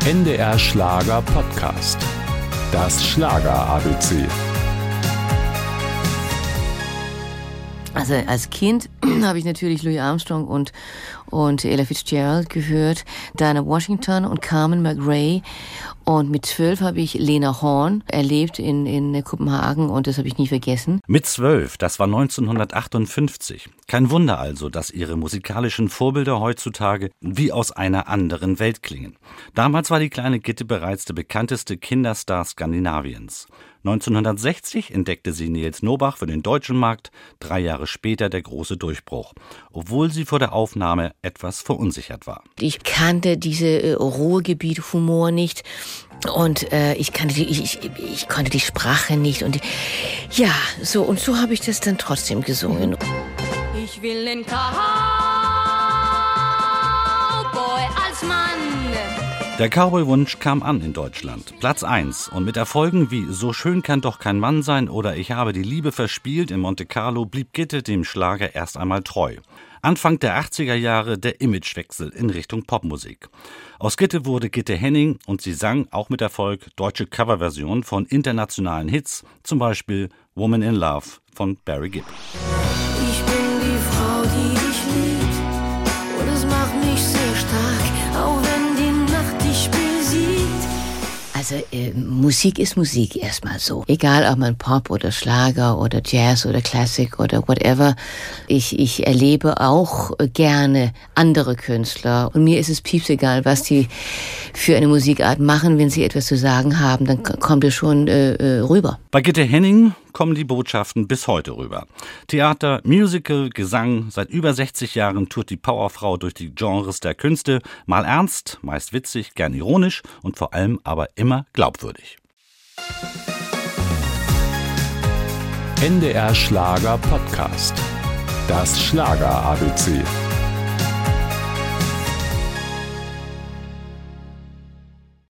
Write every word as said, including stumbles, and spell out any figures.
N D R Schlager Podcast. Das Schlager-A B C. Also als Kind habe ich natürlich Louis Armstrong und, und Ella Fitzgerald gehört, Dinah Washington und Carmen McRae. Und mit zwölf habe ich Lena Horne erlebt in, in Kopenhagen und das habe ich nie vergessen. Mit zwölf, das war neunzehnhundertachtundfünfzig. Kein Wunder also, dass ihre musikalischen Vorbilder heutzutage wie aus einer anderen Welt klingen. Damals war die kleine Gitte bereits der bekannteste Kinderstar Skandinaviens. neunzehnhundertsechzig entdeckte sie Nils Nobach für den deutschen Markt, drei Jahre später der große Durchbruch, obwohl sie vor der Aufnahme etwas verunsichert war. Ich kannte diese äh, Ruhrgebiet-Humor nicht und äh, ich, kannte die, ich, ich, ich konnte die Sprache nicht und ja, so und so habe ich das dann trotzdem gesungen. Ich will den Cowboy als Mann. Der Cowboy-Wunsch kam an in Deutschland. Platz eins. Und mit Erfolgen wie So schön kann doch kein Mann sein oder Ich habe die Liebe verspielt in Monte Carlo blieb Gitte dem Schlager erst einmal treu. Anfang der achtziger Jahre der Imagewechsel in Richtung Popmusik. Aus Gitte wurde Gitte Henning und sie sang auch mit Erfolg deutsche Coverversionen von internationalen Hits, zum Beispiel Woman in Love von Barry Gibb. Ich bin die Frau, die dich liebt und es macht mich sehr stark, auch wenn die Nacht dich besiegt. Also äh, Musik ist Musik erstmal so. Egal ob man Pop oder Schlager oder Jazz oder Classic oder whatever. Ich, ich erlebe auch gerne andere Künstler und mir ist es piepsegal, was die für eine Musikart machen. Wenn sie etwas zu sagen haben, dann kommt es schon äh, äh, rüber. Bei Gitte Henning kommen die Botschaften bis heute rüber. Theater, Musical, Gesang, seit über sechzig Jahren tourt die Powerfrau durch die Genres der Künste, mal ernst, meist witzig, gern ironisch und vor allem aber immer glaubwürdig. N D R Schlager Podcast. Das Schlager-A B C.